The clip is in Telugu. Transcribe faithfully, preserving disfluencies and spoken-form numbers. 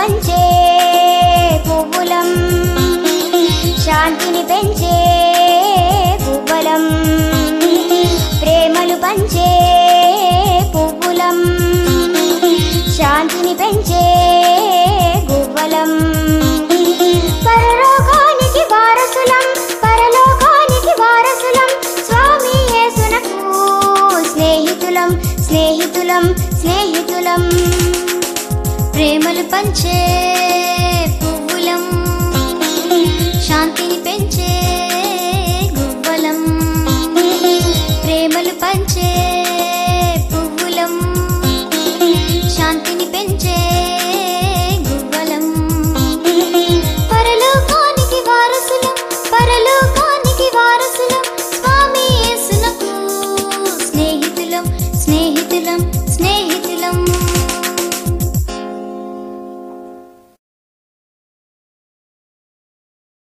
పంచే పువ్వులం శాంతిని పెంచే పువ్వులం ప్రేమలు పంచే పువ్వులం శాంతిని పెంచే గువ్వలం పరలోకానికి వారసులం పరలోకానికి వారసులం స్వామి యేసునకు స్నేహితులం స్నేహితులం స్నేహితులం ప్రేమలు పంచే పువ్వులం శాంతిని పెంచే